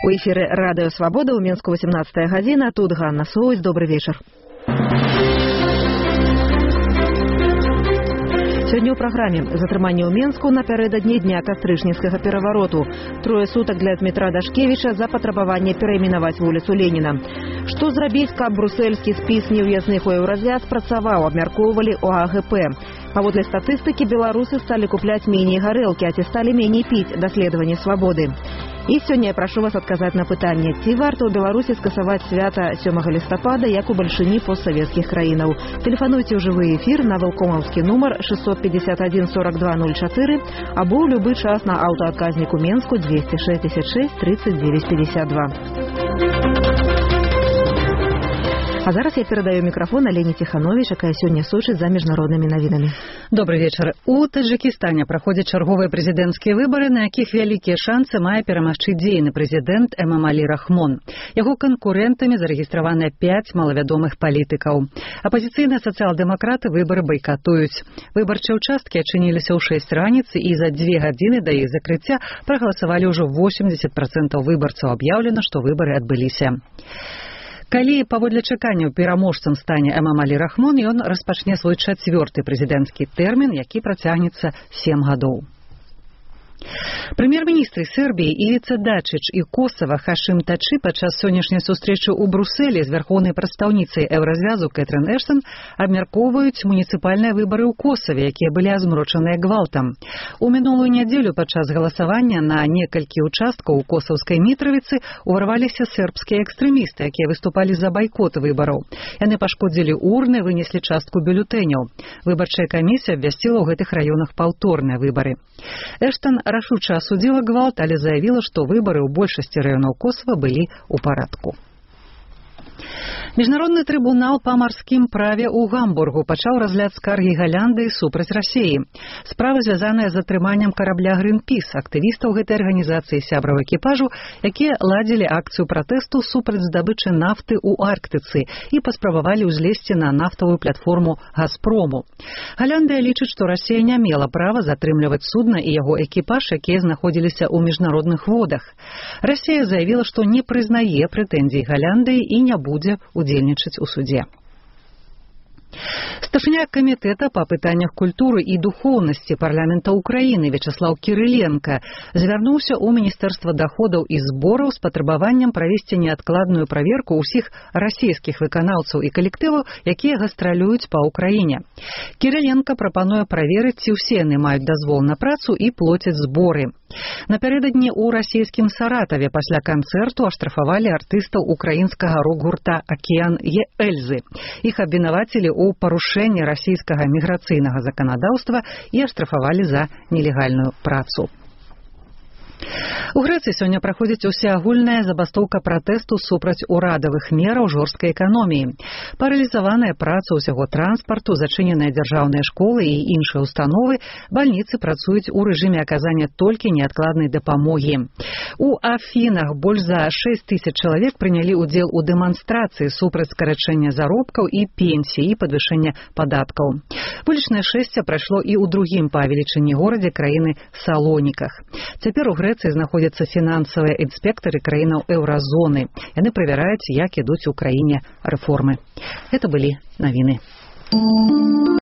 У эфіры Радыё Свабода ў Мінску 18 гадзіна. Тут Ганна Соусь. Добрый вечар. Сёння ў праграме затрыманне ў Мінску напярэдадні дня кастрычніцкага перавароту. 3 сутак для Дмітра Дашкевіча за патрабаванне перайменаваць вуліцу Леніна. Што зрабіць, каб брусельскі спіс неўязных у еўразіяд спрацаваў, абмяркоўвалі ў АГП. Паводле статыстыкі, беларусы сталі купляць меней гарэлкі, а ці сталі меней піць. Даследаванне Свабоды. І сёння я прашу вас адказаць на пытанне, ці варта ў Беларусі скасаваць свята 7 лістапада, як у бальшыні постсавецкіх краінаў. Тэлефануйце ў жывы эфір на валкомаўскі нумар 651 42 04 або ў любы час на аўтаадказніку Менску 266 39 52. А зараз я перадаю мікрафон Алене Тиханович, якая сёння сочыць за міжнароднымі навінамі. Добрый вечар. У Таджикістане праходзяць чарговыя прэзідэнцкія выбары, на якіх вялікія шансы мае перамагчы дзейны прэзідэнт Эмомали Рахмон. Яго канкурэнтамі зарэгістраваны 5 малавядомых палітыкаў. Апазіцыйныя сацыял-дэмакраты выбары байкатуюць. Выбарчыя ўчасткі адчыніліся ў 6 раніцы і за 2 гадзіны да іх закрыцця прагаласавалі ўжо 80% выбарцаў. Аб'яўлена, што выбары адбыліся. Калі паводле чаканняў пераможцам стане Эмомали Рахмон, ён распачне свой 4-ты прэзідэнцкі тэрмін, які працягнецца 7 гадоў. Прэм'ер-міністры Сербіі Івіца Дачыч і Косава Хашым Тачы падчас сённяшняй сустрэчы ў Брусэлі з вярхоўнай прадстаўніцай Еўразвязу Кэтрын Эштон абмяркоўваюць муніцыпальныя выбары ў Косаве, якія былі азмрочаныя гвалтам. У мінулую нядзелю падчас галасавання на некалькі участкаў у косаўскай Мітравіцы ўварваліся сербскія экстрэмісты, якія выступалі за байкот выбараў. Яны пашкодзілі урны, вынеслі частку бюлетэняў. Выбарчая камісія абвясціла ў гэтых раёнах паўторныя выбары. Эштон рашуча асудзіла гвалт, але заявіла, што выбары ў большасці раёнаў Косава былі ў парадку. Міжнародны трыбунал па марскім праве ў Гамбургу пачаў разгляд скаргі Галандыі супраць Расіі. Справа звязаная з затрыманнем карабля Greenpeace, актывістаў гэтай арганізацыі сябраў экіпажу, якія ладзілі акцыю пратэсту супраць здабычы нафты ў Арктыцы і паспрабавалі ўзлезці на нафтавую платформу Газпрому. Галандыя лічыць, што Расія не мела права затрымліваць судна і яго экіпаж, якія знаходзіліся ў міжнародных водах. Расія заявіла, што не прызнае прэтэнзій Галандыі і не будзе удзельнічаць у судзе. Старшыня камітэта па пытаннях культуры і духоўнасці парламента Украіны Вячаслаў Кірыленка звярнуўся ў Міністэрства даходаў і збораў з патрабаваннем правесці неадкладную праверку ўсіх расійскіх выканаўцаў і калектываў, якія гастралююць па Украіне. Кірыленка прапануе праверыць, ці ўсе яны маюць дазвол на працу і плоцяць зборы. Напярэдадні ў расійскім Саратаве пасля канцэрту аштрафавалі артыстаў украінскага рок-гурта «Акіян Эльзы». Іх абвінавацілі ў парушэнні расійскага міграцыйнага заканадаўства і аштрафавалі за нелегальную працу. У Грэцыі сёння праходзіць усеагульная забастоўка пратэсту супраць урадавых мераў жорсткай эканоміі. Паралізаваная праца ўсяго транспарту, зачыненыя дзяржаўныя школы і іншыя установы, бальніцы працуюць у рэжыме аказання толькі неадкладнай дапамогі. У Афінах больш за 6 000 чалавек прынялі ўдзел у дэманстрацыі супраць скарачэння заробкаў і пенсій і падвышэння падаткаў. Вулічнае шэсце прайшло і ў другім па велічыні горадзе краіны Салоніках. Цяпер у Грэцыі знаходзяцца фінансавыя інспектары краінаў еўразоны. Яны правяраюць, як ідуць у краіне рэформы. Гэта былі навіны.